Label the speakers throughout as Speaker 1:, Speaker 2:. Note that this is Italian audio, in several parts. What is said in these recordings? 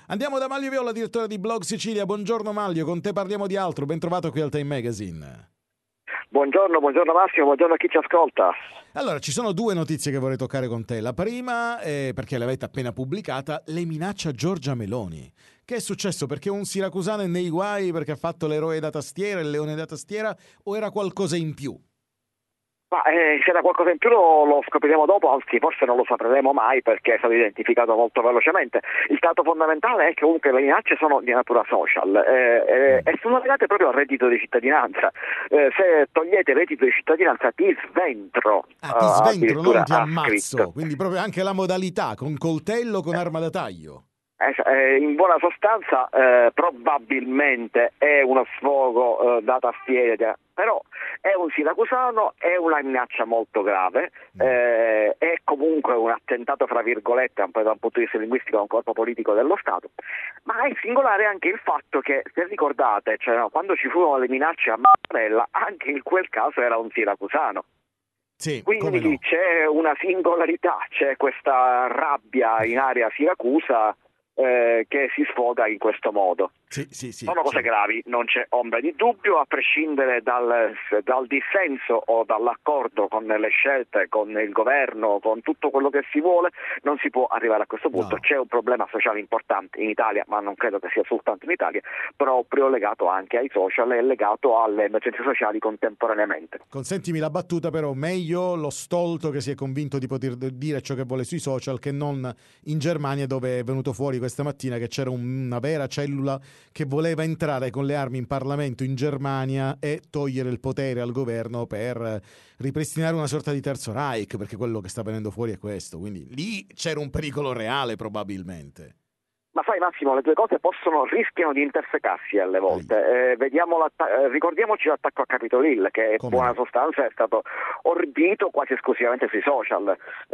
Speaker 1: Andiamo da Maglio Viola, direttore di Blog Sicilia. Buongiorno Maglio, con te parliamo di altro. Ben trovato qui al Time Magazine.
Speaker 2: Buongiorno Massimo, buongiorno a chi ci ascolta.
Speaker 1: Allora, ci sono due notizie che vorrei toccare con te. La prima, perché l'avete appena pubblicata, le minaccia Giorgia Meloni. Che è successo? Perché un siracusano è nei guai perché ha fatto l'eroe da tastiera, il leone da tastiera, o era qualcosa in più?
Speaker 2: Ma se era qualcosa in più lo scopriremo dopo, anzi forse non lo sapremo mai perché è stato identificato molto velocemente. Il dato fondamentale è che comunque le minacce sono di natura social e sono legate proprio al reddito di cittadinanza. Se togliete il reddito di cittadinanza ti sventro.
Speaker 1: Ti sventro, non ti
Speaker 2: ammazzo.
Speaker 1: Scritto. Quindi proprio anche la modalità, con coltello, con arma da taglio.
Speaker 2: In buona sostanza probabilmente è uno sfogo da tastiera, però è un siracusano, è una minaccia molto grave, è comunque un attentato fra virgolette un po' da un punto di vista linguistico a un corpo politico dello Stato, ma è singolare anche il fatto che, se ricordate, quando ci furono le minacce a Mattarella, anche in quel caso era un siracusano.
Speaker 1: Sì,
Speaker 2: quindi
Speaker 1: no.
Speaker 2: C'è una singolarità, c'è questa rabbia in area Siracusa che si sfoga in questo modo.
Speaker 1: Sì,
Speaker 2: sono cose gravi, non c'è ombra di dubbio, a prescindere dal dissenso o dall'accordo con le scelte, con il governo, con tutto quello che si vuole, non si può arrivare a questo punto.
Speaker 1: No.
Speaker 2: C'è un problema sociale importante in Italia, ma non credo che sia soltanto in Italia, proprio legato anche ai social e legato alle emergenze sociali contemporaneamente.
Speaker 1: Consentimi la battuta, però, meglio lo stolto che si è convinto di poter dire ciò che vuole sui social che non in Germania, dove è venuto fuori questa mattina che c'era una vera cellula che voleva entrare con le armi in Parlamento in Germania e togliere il potere al governo per ripristinare una sorta di terzo Reich, perché quello che sta venendo fuori è questo. Quindi lì c'era un pericolo reale, probabilmente.
Speaker 2: Ma sai Massimo, le due cose rischiano di intersecarsi alle volte. Ricordiamoci l'attacco a Capitol Hill, che in buona sostanza è stato ordito quasi esclusivamente sui social,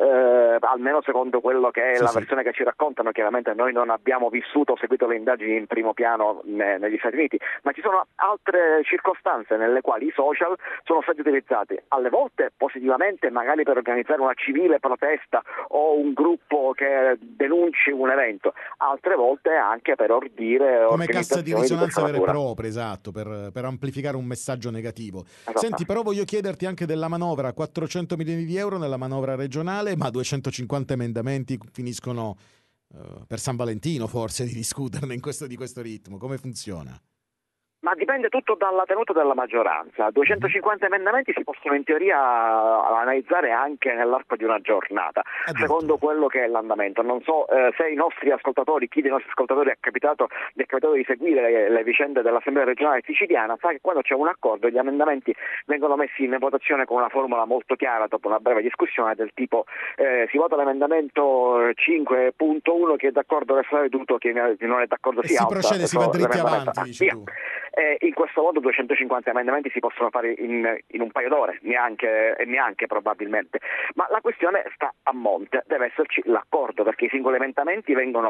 Speaker 2: almeno secondo quello che è la versione che ci raccontano. Chiaramente noi non abbiamo vissuto o seguito le indagini in primo piano negli Stati Uniti, ma ci sono altre circostanze nelle quali i social sono stati utilizzati, alle volte positivamente, magari per organizzare una civile protesta o un gruppo che denunci un evento, altre volte anche per ordire
Speaker 1: come cassa di risonanza vera e
Speaker 2: natura.
Speaker 1: propria, esatto, per amplificare un messaggio negativo. Senti, però voglio chiederti anche della manovra, 400 milioni di euro nella manovra regionale, ma 250 emendamenti finiscono per San Valentino forse di discuterne di questo ritmo. Come funziona?
Speaker 2: Ma dipende tutto dalla tenuta della maggioranza. 250 emendamenti si possono in teoria analizzare anche nell'arco di una giornata, secondo quello che è l'andamento. Non so se i nostri ascoltatori, chi dei nostri ascoltatori gli è capitato di seguire le vicende dell'Assemblea regionale siciliana, sa che quando c'è un accordo gli emendamenti vengono messi in votazione con una formula molto chiara dopo una breve discussione del tipo si vota l'emendamento 5.1, chi è d'accordo resta seduto, chi non è d'accordo si alza.
Speaker 1: Si procede, si va dritti avanti, dici tu.
Speaker 2: In questo modo 250 emendamenti si possono fare in un paio d'ore, neanche probabilmente. Ma la questione sta a monte, deve esserci l'accordo, perché i singoli emendamenti vengono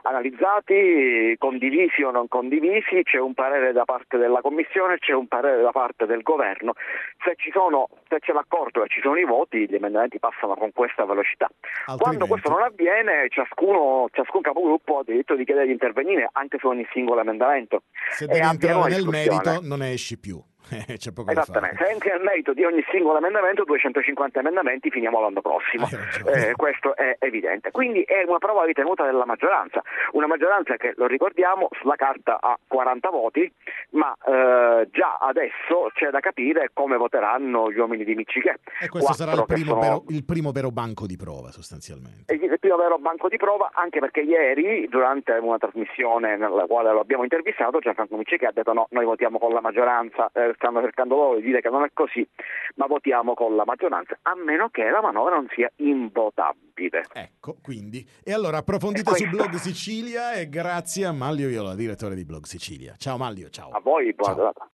Speaker 2: analizzati, condivisi o non condivisi, c'è un parere da parte della Commissione, c'è un parere da parte del Governo. Se c'è l'accordo e ci sono i voti, gli emendamenti passano con questa velocità. Quando questo non avviene, ciascun capogruppo ha diritto di chiedere di intervenire anche su ogni singolo emendamento.
Speaker 1: Se devi entrare nel merito non ne esci più. C'è poco da fare.
Speaker 2: Se entri nel merito di ogni singolo emendamento, 250 emendamenti, finiamo l'anno prossimo. Questo è evidente. Quindi è una prova di tenuta della maggioranza. Una maggioranza che, lo ricordiamo, sulla carta ha 40 voti, ma già adesso c'è da capire come voteranno gli uomini di Miccichè.
Speaker 1: E questo sarà il primo vero banco di prova, sostanzialmente.
Speaker 2: Il primo vero banco di prova, anche perché ieri, durante una trasmissione nella quale lo abbiamo intervistato, Gianfranco Miccichè ha detto no, noi votiamo con la maggioranza. Stanno cercando loro di dire che non è così, ma votiamo con la maggioranza, a meno che la manovra non sia invotabile.
Speaker 1: Ecco, quindi. E allora approfondite su Blog Sicilia e grazie a Maglio Viola, direttore di Blog Sicilia. Ciao Maglio, ciao.
Speaker 2: A voi, buona giornata.